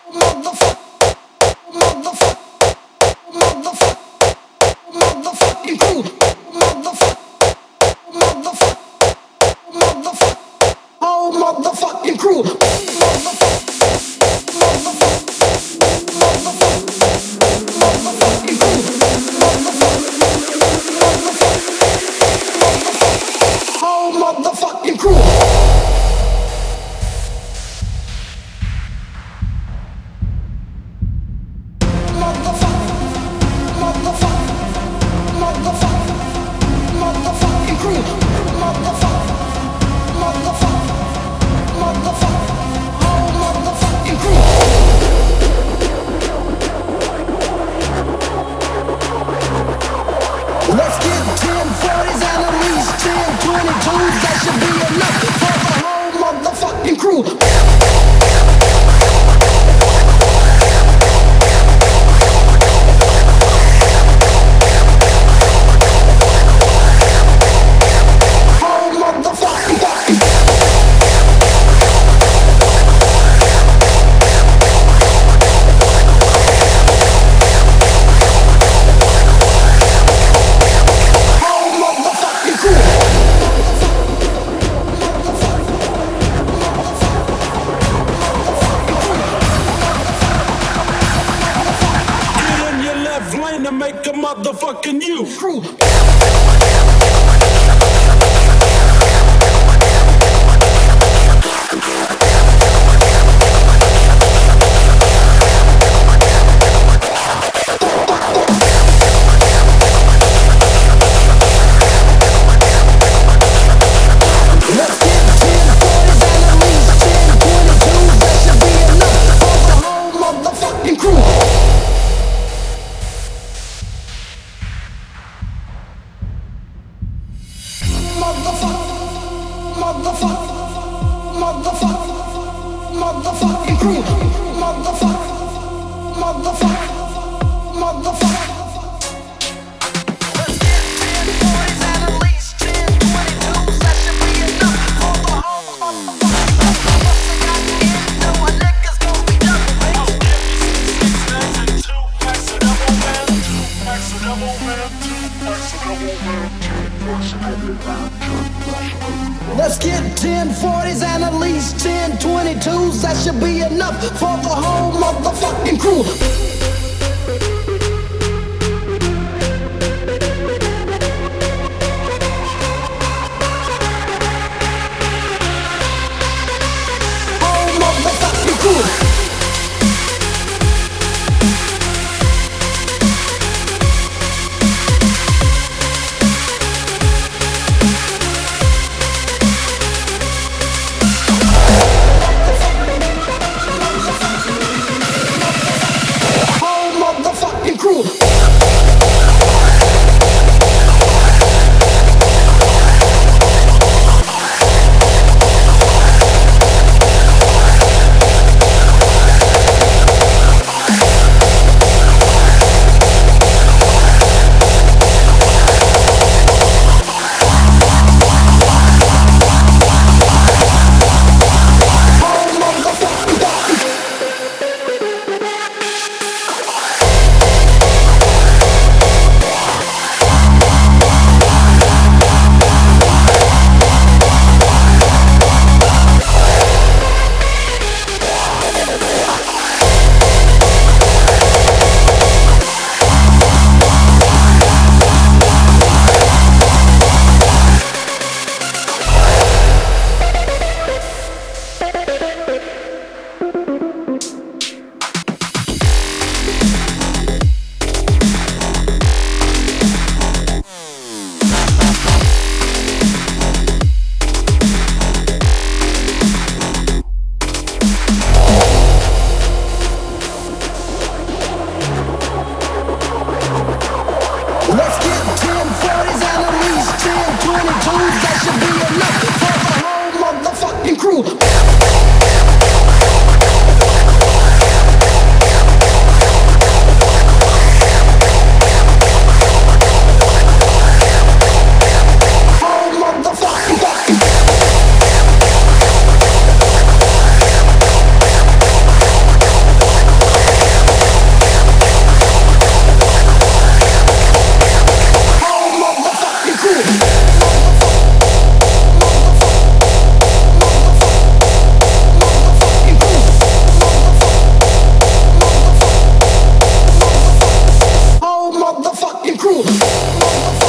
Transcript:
Motherfucking crew, whole motherfucking crew, whole motherfucking crew. Motherfucking crew, whole motherfucking crew. Let's get 1040s and at least 1022s. That should be enough for the whole motherfucking crew. Whole motherfucking fucking. Whole motherfucking crew. Get in your left lane and make a motherfucking U. Crew. Let's get 1040s and at least 1022s. That should be enough for the whole motherfucking crew. Motherfucking crew. Motherfuck. Let's get 1040s and at least 1022s. That should be enough for the whole niggas gon' be done. Let's get 1040s and at least 1022s. That should be enough for the whole motherfucking crew. Whole motherfucking crew. motherfucker.